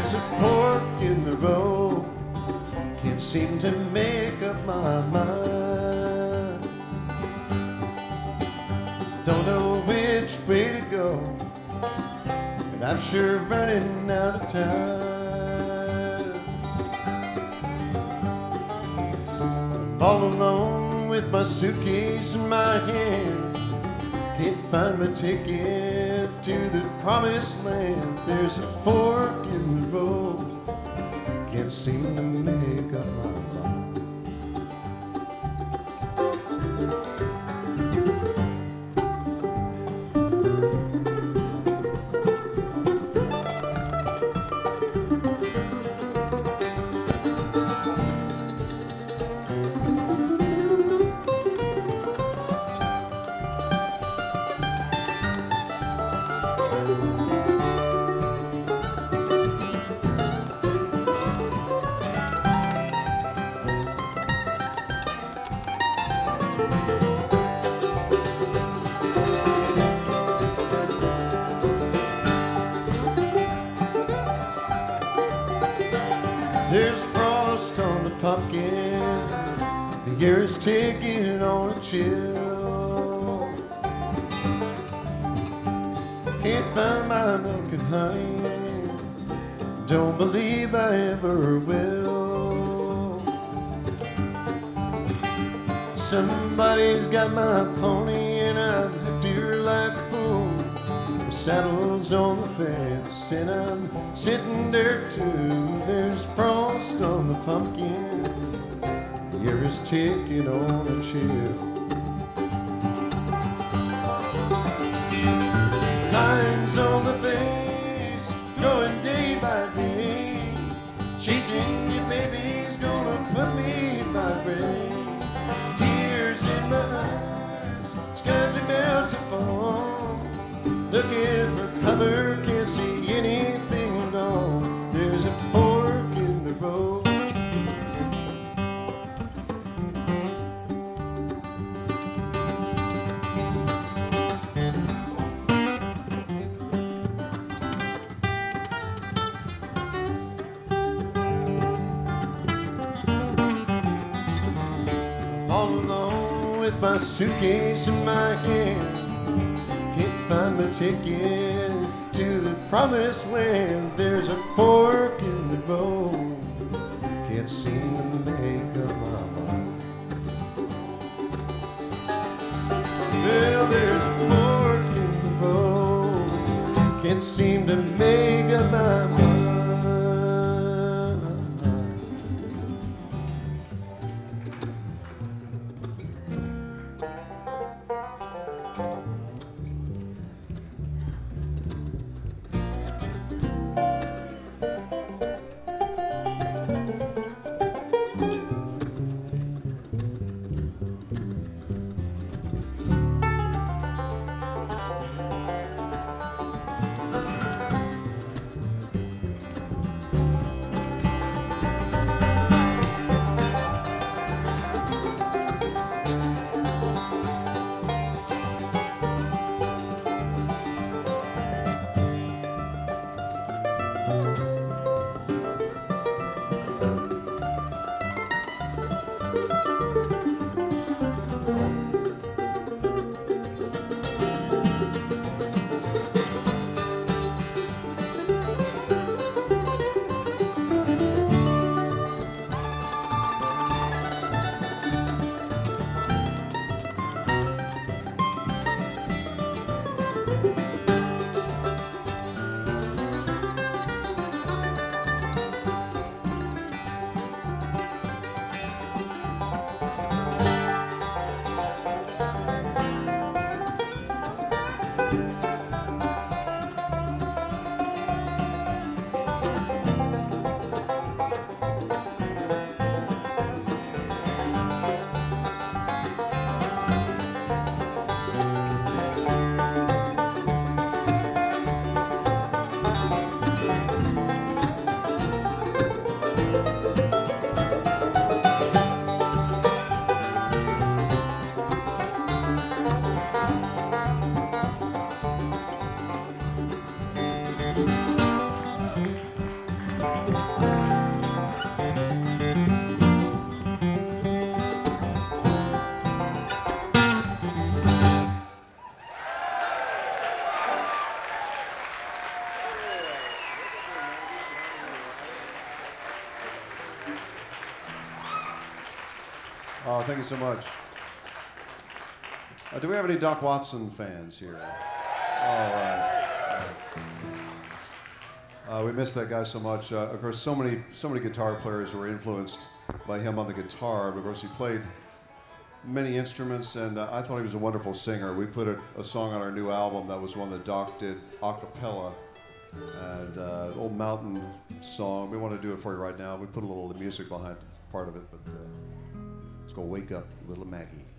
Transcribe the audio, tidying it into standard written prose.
There's a fork in the road, can't seem to make up my mind. Don't know which way to go, and I'm sure running out of time. I'm all alone with my suitcase in my hand, can't find my ticket to the promised land. There's a fork in the road, can't seem to make up my mind. There's frost on the pumpkin, the air is taking on a chill. Can't find my milk and honey, don't believe I ever will. Somebody's got my pony and I've left here like a fool. The saddle's on the fence and I'm sitting there too. There's frost on the pumpkin, the air is taking on a chill. Lines on the face, growing day by day. Chasing you, baby's gonna put me in my grave. Tears in my eyes, skies about to fall. Looking for cover, can't see anything at all. There's a fork in the road. All alone with my suitcase in my hand, can't find my ticket to the promised land. There's a fork in the road, can't seem to make up my mind. Well, there's a fork in the road, can't seem to make up my mind. Oh, thank you so much. Do we have any Doc Watson fans here? All right. We miss that guy so much. Of course, so many guitar players were influenced by him on the guitar. But of course, he played many instruments, and I thought he was a wonderful singer. We put a song on our new album that was one that Doc did a cappella, and old mountain song. We want to do it for you right now. We put a little of the music behind part of it, but it's called "Wake Up, Little Maggie."